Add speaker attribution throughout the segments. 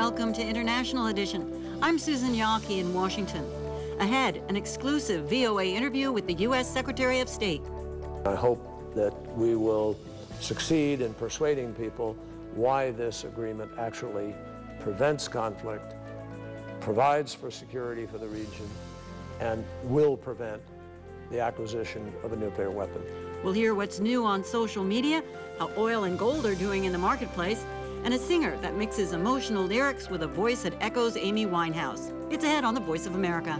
Speaker 1: welcome to International Edition. I'm Susan Yawkey in Washington. Ahead, an exclusive VOA interview with the U.S. Secretary of State.
Speaker 2: I hope that we will succeed in persuading people why this agreement actually prevents conflict, provides for security for the region, and will prevent the acquisition of a nuclear weapon.
Speaker 1: We'll hear what's new on social media, how oil and gold are doing in the marketplace, and a singer that mixes emotional lyrics with a voice that echoes Amy Winehouse. It's ahead on The Voice of America.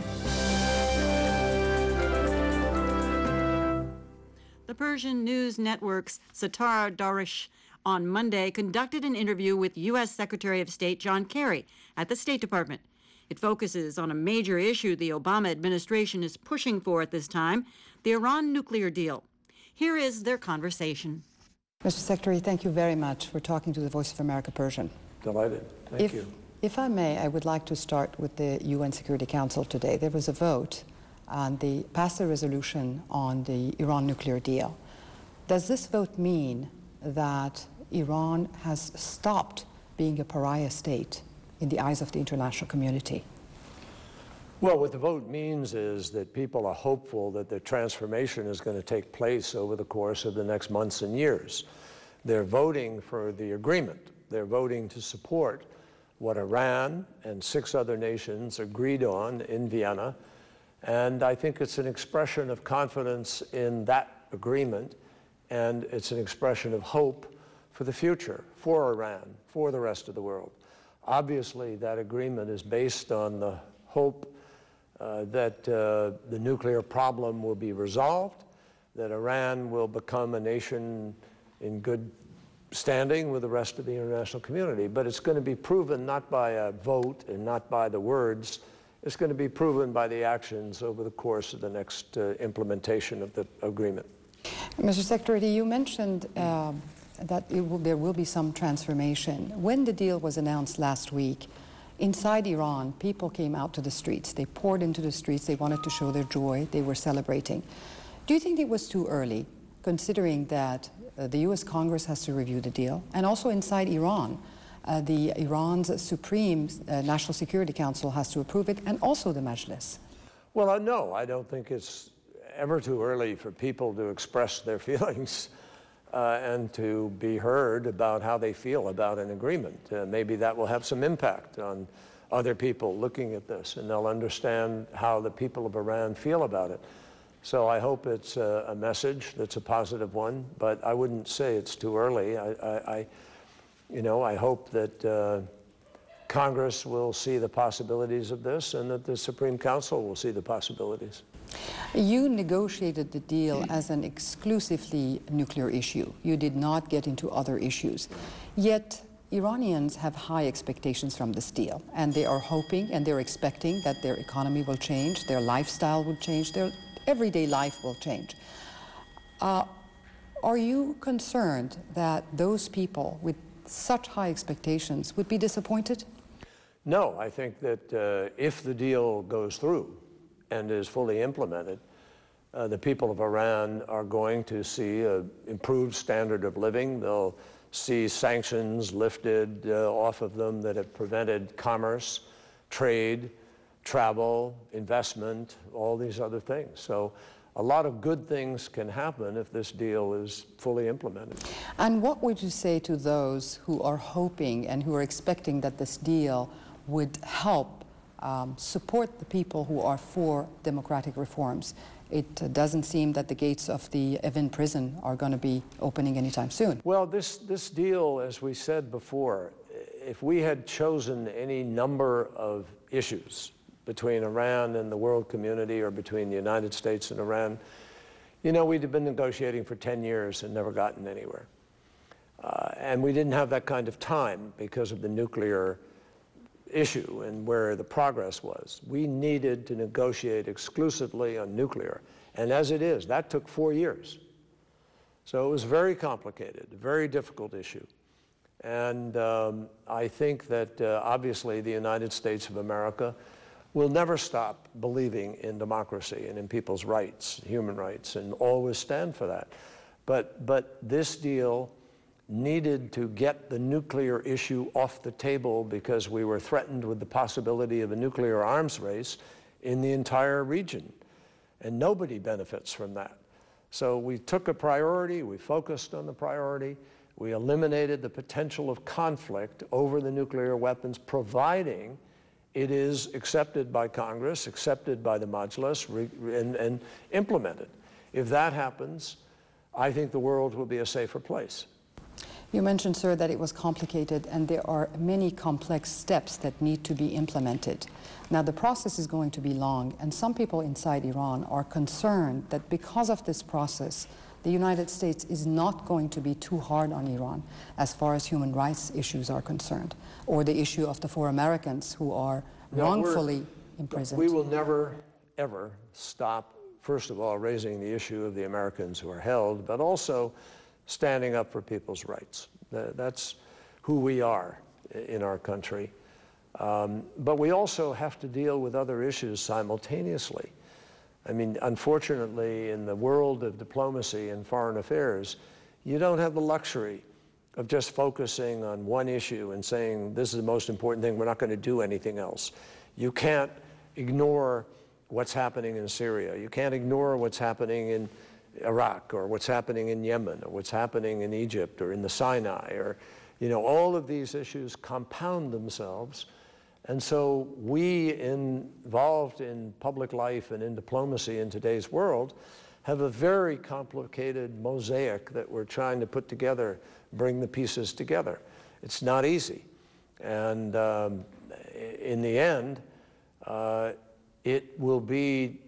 Speaker 1: The Persian News Network's Sattar Darish on Monday conducted an interview with U.S. Secretary of State John Kerry at the State Department. It focuses on a major issue the Obama administration is pushing for at this time, the Iran nuclear deal. Here is their conversation.
Speaker 3: Mr. Secretary, thank you very much for talking to the Voice of America Persian.
Speaker 2: Delighted. Thank you.
Speaker 3: If I may, I would like to start with the UN Security Council today. There was a vote on the passed a resolution on the Iran nuclear deal. Does this vote mean that Iran has stopped being a pariah state in the eyes of the international community?
Speaker 2: Well, what the vote means is that people are hopeful that the transformation is going to take place over the course of the next months and years. They're voting for the agreement. They're voting to support what Iran and 6 other nations agreed on in Vienna. And I think it's an expression of confidence in that agreement, and it's an expression of hope for the future, for Iran, for the rest of the world. Obviously, that agreement is based on the hope that the nuclear problem will be resolved, that Iran will become a nation in good standing with the rest of the international community. But it's going to be proven not by a vote and not by the words. It's going to be proven by the actions over the course of the next implementation of the agreement.
Speaker 3: Mr. Secretary, you mentioned that there will be some transformation. When the deal was announced last week, inside Iran, people came out to the streets. They poured into the streets. They wanted to show their joy. They were celebrating. Do you think it was too early, considering that the U.S. Congress has to review the deal? And also inside Iran, Iran's Supreme National Security Council has to approve it, and also the Majlis.
Speaker 2: Well, no, I don't think it's ever too early for people to express their feelings and to be heard about how they feel about an agreement. Maybe that will have some impact on other people looking at this, and they'll understand how the people of Iran feel about it. So I hope it's a message that's a positive one, but I wouldn't say it's too early. I hope that Congress will see the possibilities of this, and that the Supreme Council will see the possibilities.
Speaker 3: You negotiated the deal as an exclusively nuclear issue. You did not get into other issues. Yet Iranians have high expectations from this deal, and they are hoping and they're expecting that their economy will change, their lifestyle will change, their everyday life will change. Are you concerned that those people with such high expectations would be disappointed?
Speaker 2: No, I think that if the deal goes through and is fully implemented, the people of Iran are going to see an improved standard of living. They'll see sanctions lifted off of them that have prevented commerce, trade, travel, investment, all these other things. So a lot of good things can happen if this deal is fully implemented.
Speaker 3: And what would you say to those who are hoping and who are expecting that this deal would help support the people who are for democratic reforms? It doesn't seem that the gates of the Evin prison are going to be opening anytime soon.
Speaker 2: Well, this deal, as we said before, if we had chosen any number of issues between Iran and the world community, or between the United States and Iran, we'd have been negotiating for 10 years and never gotten anywhere. And we didn't have that kind of time because of the nuclear issue and where the progress was. We needed to negotiate exclusively on nuclear. And as it is, that took 4 years. So it was very complicated, a very difficult issue. And I think that obviously the United States of America will never stop believing in democracy and in people's rights, human rights, and always stand for that. But this deal needed to get the nuclear issue off the table because we were threatened with the possibility of a nuclear arms race in the entire region. And nobody benefits from that. So we took a priority, we focused on the priority, we eliminated the potential of conflict over the nuclear weapons, providing it is accepted by Congress, accepted by the Majlis, and implemented. If that happens, I think the world will be a safer place.
Speaker 3: You mentioned, sir, that it was complicated and there are many complex steps that need to be implemented. Now, the process is going to be long, and some people inside Iran are concerned that because of this process, the United States is not going to be too hard on Iran as far as human rights issues are concerned, or the issue of the 4 Americans who are wrongfully imprisoned.
Speaker 2: We will never, ever stop, first of all, raising the issue of the Americans who are held, but also standing up for people's rights. That's who we are in our country. But we also have to deal with other issues simultaneously. I mean, unfortunately, in the world of diplomacy and foreign affairs, you don't have the luxury of just focusing on one issue and saying, this is the most important thing, we're not going to do anything else. You can't ignore what's happening in Syria. You can't ignore what's happening in Iraq, or what's happening in Yemen, or what's happening in Egypt, or in the Sinai, or, you know, all of these issues compound themselves. And so we involved in public life and in diplomacy in today's world have a very complicated mosaic that we're trying to put together, bring the pieces together. It's not easy. And in the end, it will be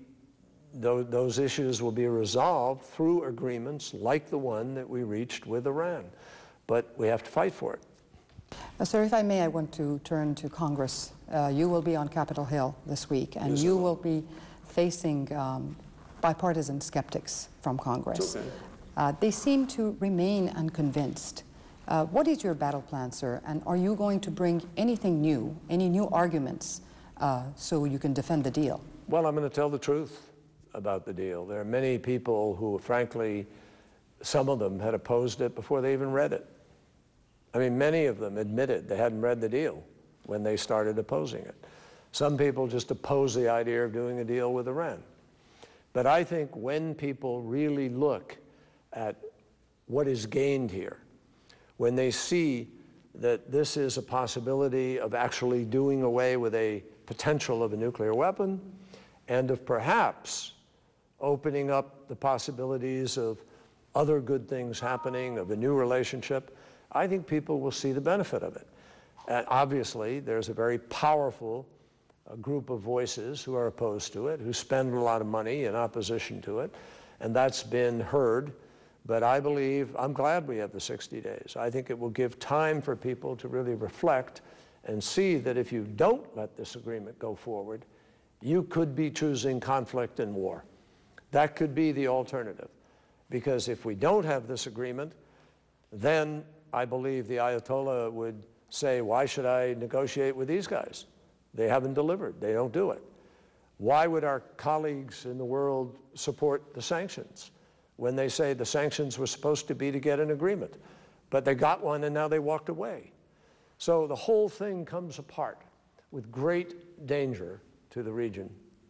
Speaker 2: those issues will be resolved through agreements like the one that we reached with Iran. But we have to fight for it.
Speaker 3: Sir, if I may, I want to turn to Congress. You will be on Capitol Hill this week, and you will be facing bipartisan skeptics from Congress. Okay. They seem to remain unconvinced. What is your battle plan, sir? And are you going to bring anything new, any new arguments, so you can defend the deal?
Speaker 2: Well, I'm going to tell the truth about the deal. There are many people who, frankly, some of them had opposed it before they even read it. I mean, many of them admitted they hadn't read the deal when they started opposing it. Some people just oppose the idea of doing a deal with Iran. But I think when people really look at what is gained here, when they see that this is a possibility of actually doing away with a potential of a nuclear weapon, and of perhaps opening up the possibilities of other good things happening, of a new relationship, I think people will see the benefit of it. And obviously, there's a very powerful group of voices who are opposed to it, who spend a lot of money in opposition to it, and that's been heard. But I believe, I'm glad we have the 60 days. I think it will give time for people to really reflect and see that if you don't let this agreement go forward, you could be choosing conflict and war. That could be the alternative. Because if we don't have this agreement, then I believe the Ayatollah would say, why should I negotiate with these guys? They haven't delivered. They don't do it. Why would our colleagues in the world support the sanctions when they say the sanctions were supposed to be to get an agreement? But they got one and now they walked away. So the whole thing comes apart with great danger to the region.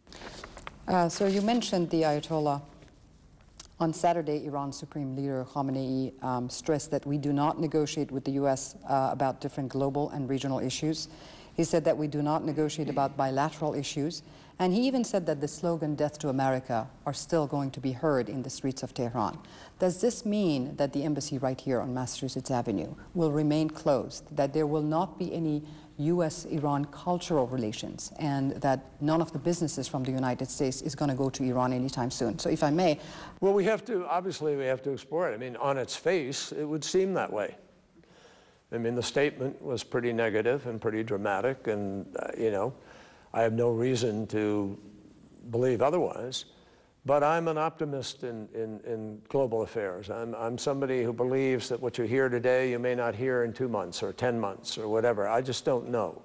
Speaker 3: So you mentioned the Ayatollah. On Saturday, Iran's Supreme Leader Khamenei stressed that we do not negotiate with the U.S. About different global and regional issues. He said that we do not negotiate about bilateral issues. And he even said that the slogan, "Death to America," are still going to be heard in the streets of Tehran. Does this mean that the embassy right here on Massachusetts Avenue will remain closed, that there will not be any U.S.-Iran cultural relations, and that none of the businesses from the United States is going to go to Iran anytime soon? So if I may.
Speaker 2: Well, obviously we have to explore it. I mean, on its face, it would seem that way. I mean, the statement was pretty negative and pretty dramatic, and, you know, I have no reason to believe otherwise. But I'm an optimist in global affairs. I'm somebody who believes that what you hear today, you may not hear in 2 months or 10 months or whatever. I just don't know.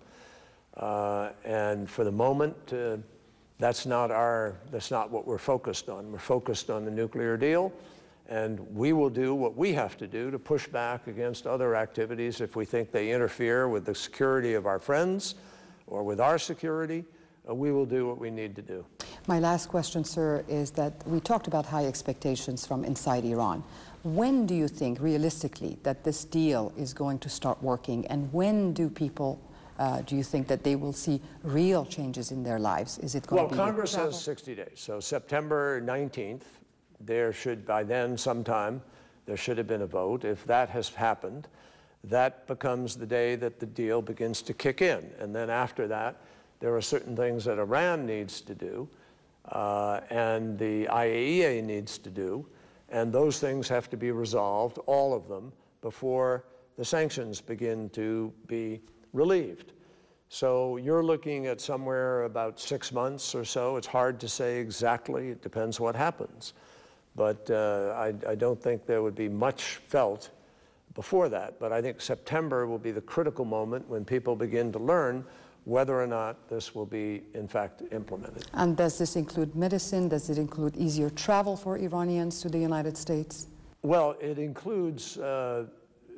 Speaker 2: And for the moment, that's not what we're focused on. We're focused on the nuclear deal, And we will do what we have to do to push back against other activities if we think they interfere with the security of our friends or with our security. We will do what we need to do.
Speaker 3: My last question, sir, is that we talked about high expectations from inside Iran. When do you think, realistically, that this deal is going to start working? And when do people, do you think that they will see real changes in their lives? Is it going to be...
Speaker 2: Well, Congress has 60 days. So September 19th, there should, by then sometime, there should have been a vote. If that has happened, that becomes the day that the deal begins to kick in. And then after that, there are certain things that Iran needs to do and the IAEA needs to do. And those things have to be resolved, all of them, before the sanctions begin to be relieved. So you're looking at somewhere about 6 months or so. It's hard to say exactly. It depends what happens. But I don't think there would be much felt before that. But I think September will be the critical moment when people begin to learn whether or not this will be, in fact, implemented.
Speaker 3: And does this include medicine? Does it include easier travel for Iranians to the United States?
Speaker 2: Well, it includes the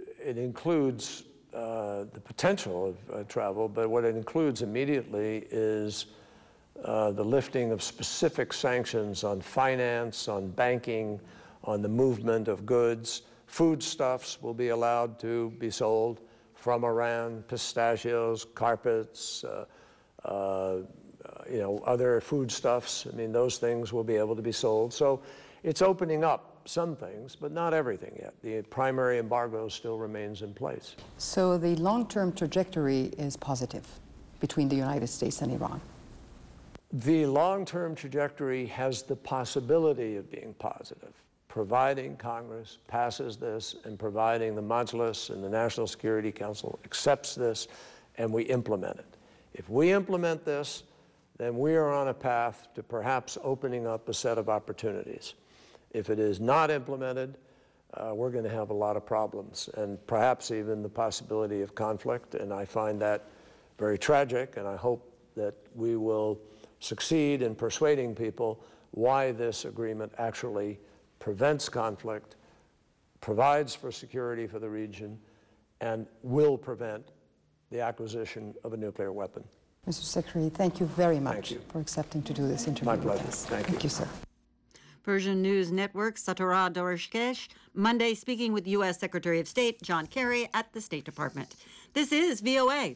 Speaker 2: potential of travel, but what it includes immediately is the lifting of specific sanctions on finance, on banking, on the movement of goods. Foodstuffs will be allowed to be sold from Iran, pistachios, carpets, other foodstuffs. I mean, those things will be able to be sold. So it's opening up some things, but not everything yet. The primary embargo still remains in place.
Speaker 3: So the long-term trajectory is positive between the United States and Iran?
Speaker 2: The long-term trajectory has the possibility of being positive, providing Congress passes this and providing the Majlis and the National Security Council accepts this and we implement it. If we implement this, then we are on a path to perhaps opening up a set of opportunities. If it is not implemented, we're going to have a lot of problems and perhaps even the possibility of conflict, and I find that very tragic, and I hope that we will succeed in persuading people why this agreement actually prevents conflict, provides for security for the region, and will prevent the acquisition of a nuclear weapon.
Speaker 3: Mr. Secretary, thank you very much for accepting to do this interview.
Speaker 2: My pleasure.
Speaker 3: With us.
Speaker 2: Thank you,
Speaker 3: sir.
Speaker 1: Persian News Network, Satara Dorishkesh, Monday speaking with U.S. Secretary of State John Kerry at the State Department. This is VOA.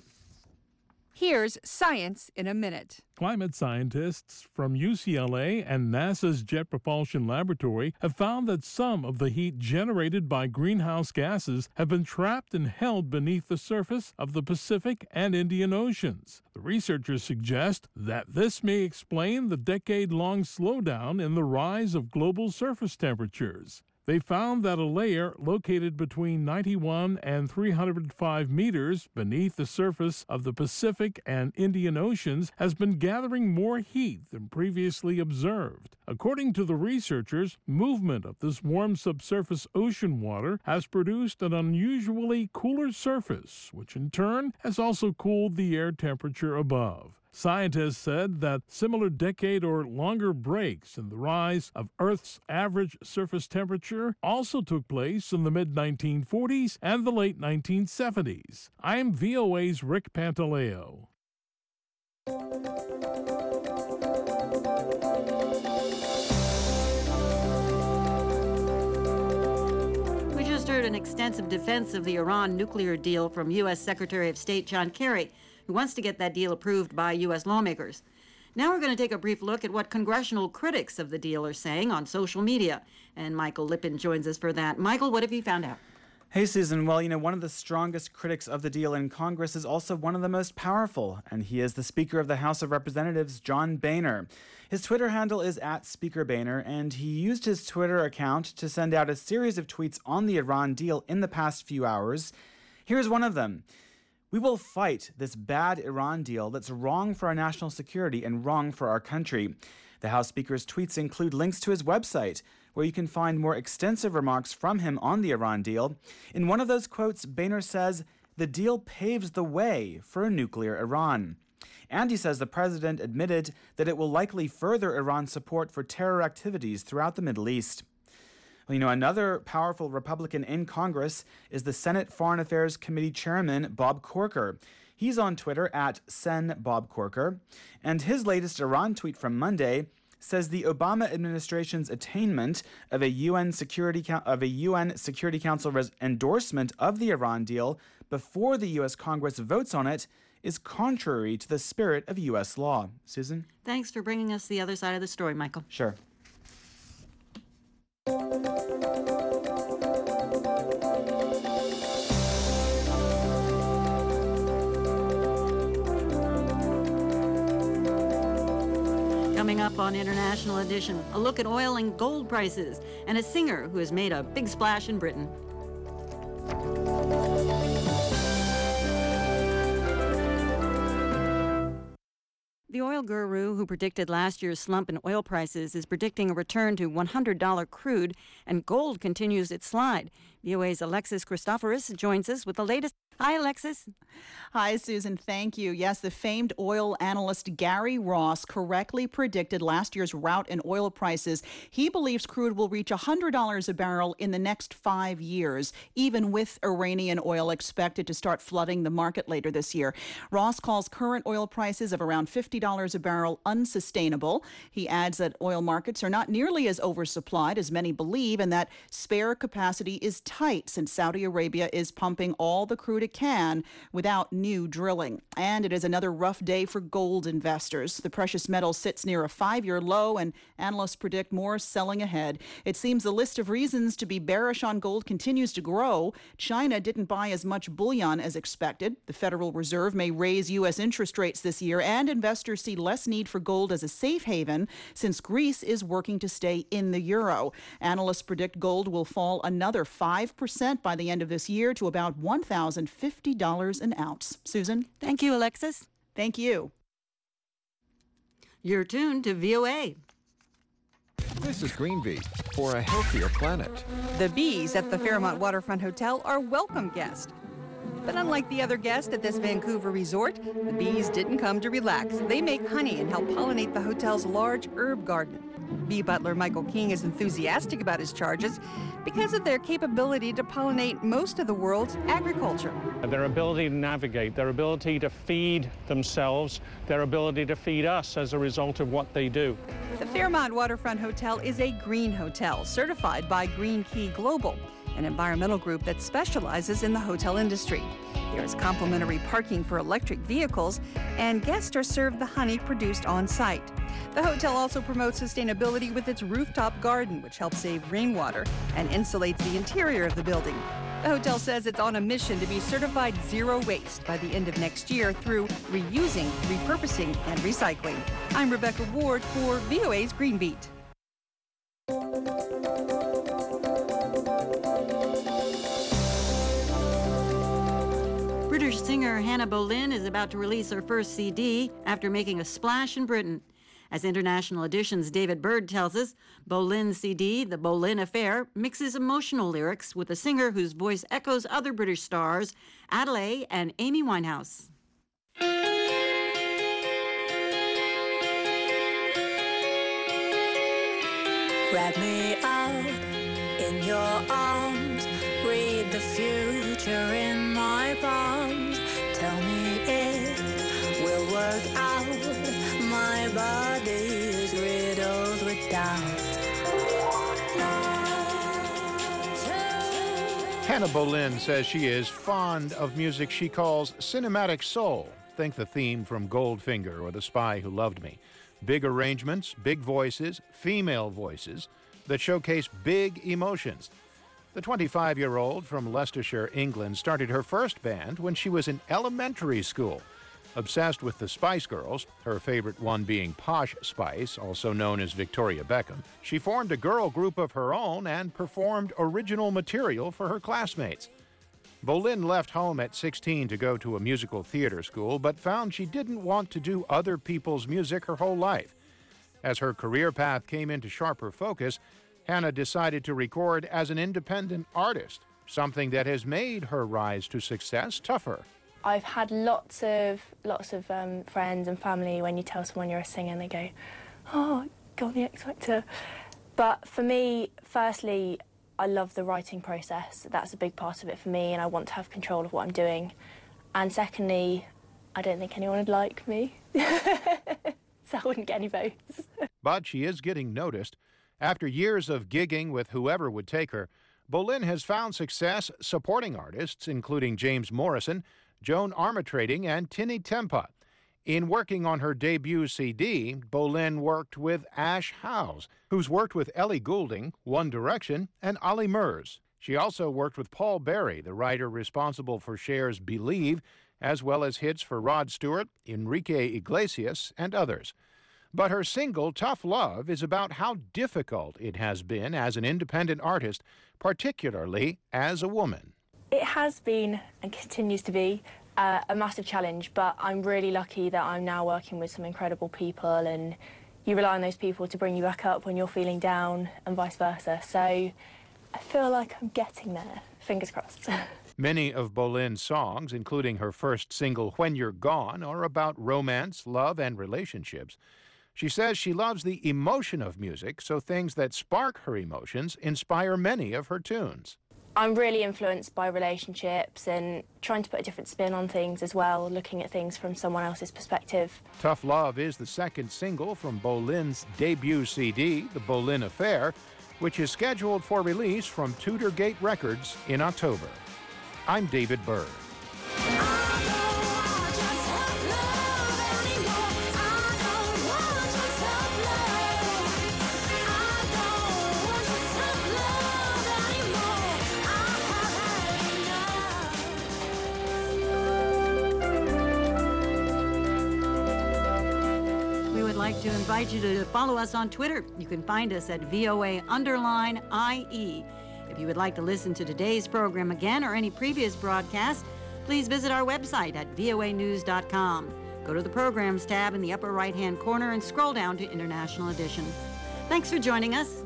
Speaker 4: Here's Science in a Minute.
Speaker 5: Climate scientists from UCLA and NASA's Jet Propulsion Laboratory have found that some of the heat generated by greenhouse gases have been trapped and held beneath the surface of the Pacific and Indian Oceans. The researchers suggest that this may explain the decade-long slowdown in the rise of global surface temperatures. They found that a layer located between 91 and 305 meters beneath the surface of the Pacific and Indian Oceans has been gathering more heat than previously observed. According to the researchers, movement of this warm subsurface ocean water has produced an unusually cooler surface, which in turn has also cooled the air temperature above. Scientists said that similar decade or longer breaks in the rise of Earth's average surface temperature also took place in the mid-1940s and the late 1970s. I'm VOA's Rick Pantaleo.
Speaker 1: We just heard an extensive defense of the Iran nuclear deal from U.S. Secretary of State John Kerry, who wants to get that deal approved by U.S. lawmakers. Now we're going to take a brief look at what congressional critics of the deal are saying on social media. And Michael Lippin joins us for that. Michael, what have you found out?
Speaker 6: Hey, Susan. Well, one of the strongest critics of the deal in Congress is also one of the most powerful, and he is the Speaker of the House of Representatives, John Boehner. His Twitter handle is @SpeakerBoehner, and he used his Twitter account to send out a series of tweets on the Iran deal in the past few hours. Here's one of them. "We will fight this bad Iran deal that's wrong for our national security and wrong for our country." The House Speaker's tweets include links to his website, where you can find more extensive remarks from him on the Iran deal. In one of those quotes, Boehner says, "The deal paves the way for a nuclear Iran." And he says the president admitted that it will likely further Iran's support for terror activities throughout the Middle East. Well, another powerful Republican in Congress is the Senate Foreign Affairs Committee Chairman, Bob Corker. He's on Twitter at @SenBobCorker, and his latest Iran tweet from Monday says the Obama administration's attainment of a UN Security Council endorsement of the Iran deal before the U.S. Congress votes on it is contrary to the spirit of U.S. law. Susan?
Speaker 1: Thanks for bringing us the other side of the story, Michael.
Speaker 6: Sure.
Speaker 1: Coming up on International Edition, a look at oil and gold prices and a singer who has made a big splash in Britain. The oil guru who predicted last year's slump in oil prices is predicting a return to $100 crude, and gold continues its slide. VOA's Alexis Christoforous joins us with the latest. Hi, Alexis.
Speaker 7: Hi, Susan. Thank you. Yes, the famed oil analyst Gary Ross correctly predicted last year's rout in oil prices. He believes crude will reach $100 a barrel in the next 5 years, even with Iranian oil expected to start flooding the market later this year. Ross calls current oil prices of around $50 a barrel unsustainable. He adds that oil markets are not nearly as oversupplied as many believe, and that spare capacity is tight since Saudi Arabia is pumping all the crude it can without new drilling. And it is another rough day for gold investors. The precious metal sits near a 5-year low, and analysts predict more selling ahead. It seems the list of reasons to be bearish on gold continues to grow. China didn't buy as much bullion as expected. The Federal Reserve may raise U.S. interest rates this year, and investors see less need for gold as a safe haven since Greece is working to stay in the euro. Analysts predict gold will fall another 5% by the end of this year to about $1,050 an ounce. Susan?
Speaker 1: Thank you, Alexis.
Speaker 7: Thank you.
Speaker 1: You're tuned to VOA.
Speaker 8: This is Green Beat for a healthier planet.
Speaker 4: The bees at the Fairmont Waterfront Hotel are welcome guests. But unlike the other guests at this Vancouver resort, the bees didn't come to relax. They make honey and help pollinate the hotel's large herb garden. Bee butler Michael King is enthusiastic about his charges because of their capability to pollinate most of the world's agriculture.
Speaker 9: Their ability to navigate, their ability to feed themselves, their ability to feed us as a result of what they do.
Speaker 4: The Fairmont Waterfront Hotel is a green hotel certified by Green Key Global, an environmental group that specializes in the hotel industry. There is complimentary parking for electric vehicles, and guests are served the honey produced on site. The hotel also promotes sustainability with its rooftop garden, which helps save rainwater and insulates the interior of the building. The hotel says it's on a mission to be certified zero waste by the end of next year through reusing, repurposing, and recycling. I'm Rebecca Ward for VOA's Green Beat.
Speaker 1: British singer Hannah Boleyn is about to release her first CD after making a splash in Britain. As International Edition's David Bird tells us, Boleyn's CD, The Boleyn Affair, mixes emotional lyrics with a singer whose voice echoes other British stars, Adele and Amy Winehouse.
Speaker 10: Wrap me up in your arms, read the future in my palms. Tell me it will work out. My body is riddled with doubt.
Speaker 11: Hannah Boleyn says she is fond of music she calls cinematic soul. Think the theme from Goldfinger or The Spy Who Loved Me. Big arrangements, big voices, female voices that showcase big emotions. The 25-year-old from Leicestershire, England, started her first band when she was in elementary school. Obsessed with the Spice Girls, her favorite one being Posh Spice, also known as Victoria Beckham, she formed a girl group of her own and performed original material for her classmates. Boleyn left home at 16 to go to a musical theater school, but found she didn't want to do other people's music her whole life. As her career path came into sharper focus, Hannah decided to record as an independent artist, something that has made her rise to success tougher.
Speaker 12: I've had lots of friends and family, when you tell someone you're a singer, and they go, "Oh, go on the X Factor." But for me, firstly, I love the writing process. That's a big part of it for me, and I want to have control of what I'm doing. And secondly, I don't think anyone would like me, so I wouldn't get any votes.
Speaker 11: But she is getting noticed. After years of gigging with whoever would take her, Boleyn has found success supporting artists including James Morrison, Joan Armatrading, and Tinny Tempa. In working on her debut CD, Boleyn worked with Ash House, who's worked with Ellie Goulding, One Direction, and Ollie Murs. She also worked with Paul Berry, the writer responsible for Cher's Believe, as well as hits for Rod Stewart, Enrique Iglesias, and others. But her single, Tough Love, is about how difficult it has been as an independent artist, particularly as a woman.
Speaker 12: It has been and continues to be a massive challenge, but I'm really lucky that I'm now working with some incredible people, and you rely on those people to bring you back up when you're feeling down and vice versa. So I feel like I'm getting there. Fingers crossed.
Speaker 11: Many of Boleyn's songs, including her first single, When You're Gone, are about romance, love, and relationships. She says she loves the emotion of music, so things that spark her emotions inspire many of her tunes.
Speaker 12: I'm really influenced by relationships and trying to put a different spin on things as well, looking at things from someone else's perspective.
Speaker 11: Tough Love is the second single from Boleyn's debut CD, The Boleyn Affair, which is scheduled for release from Tudor Gate Records in October. I'm David Byrd.
Speaker 1: To invite you to follow us on Twitter. You can find us at VOA_IE. If you would like to listen to today's program again or any previous broadcast, please visit our website at voanews.com. Go to the Programs tab in the upper right-hand corner and scroll down to International Edition. Thanks for joining us.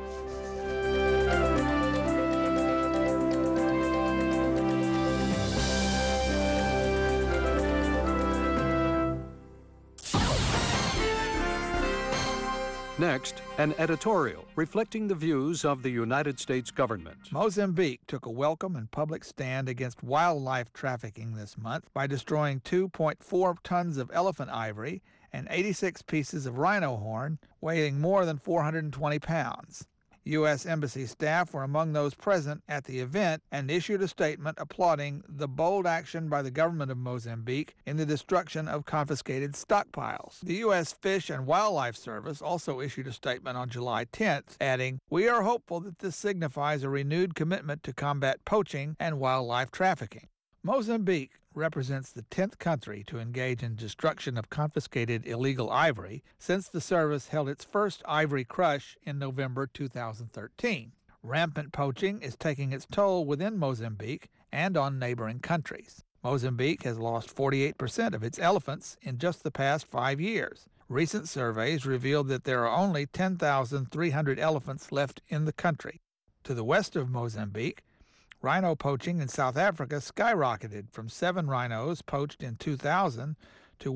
Speaker 13: Next, an editorial reflecting the views of the United States government.
Speaker 14: Mozambique took a welcome and public stand against wildlife trafficking this month by destroying 2.4 tons of elephant ivory and 86 pieces of rhino horn weighing more than 420 pounds. U.S. Embassy staff were among those present at the event and issued a statement applauding the bold action by the government of Mozambique in the destruction of confiscated stockpiles. The U.S. Fish and Wildlife Service also issued a statement on July 10th, adding, "We are hopeful that this signifies a renewed commitment to combat poaching and wildlife trafficking." Mozambique represents the 10th country to engage in destruction of confiscated illegal ivory since the service held its first ivory crush in November 2013. Rampant poaching is taking its toll within Mozambique and on neighboring countries. Mozambique has lost 48% of its elephants in just the past 5 years. Recent surveys revealed that there are only 10,300 elephants left in the country. To the west of Mozambique, rhino poaching in South Africa skyrocketed from 7 rhinos poached in 2000 to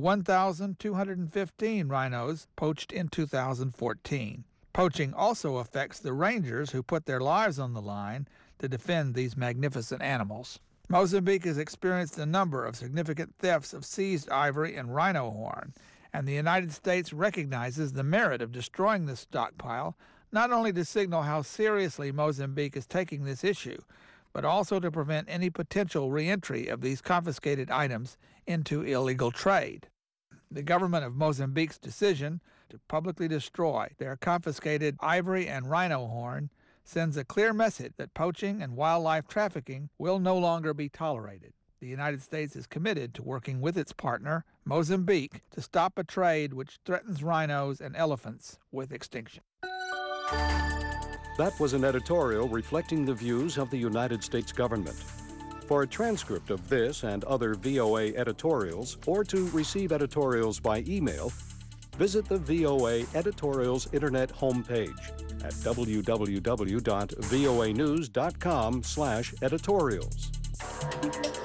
Speaker 14: 1,215 rhinos poached in 2014. Poaching also affects the rangers who put their lives on the line to defend these magnificent animals. Mozambique has experienced a number of significant thefts of seized ivory and rhino horn, and the United States recognizes the merit of destroying this stockpile, not only to signal how seriously Mozambique is taking this issue, but also to prevent any potential reentry of these confiscated items into illegal trade. The government of Mozambique's decision to publicly destroy their confiscated ivory and rhino horn sends a clear message that poaching and wildlife trafficking will no longer be tolerated. The United States is committed to working with its partner, Mozambique, to stop a trade which threatens rhinos and elephants with extinction.
Speaker 13: That was an editorial reflecting the views of the United States government. For a transcript of this and other VOA editorials, or to receive editorials by email, visit the VOA Editorials Internet homepage at www.voanews.com/editorials.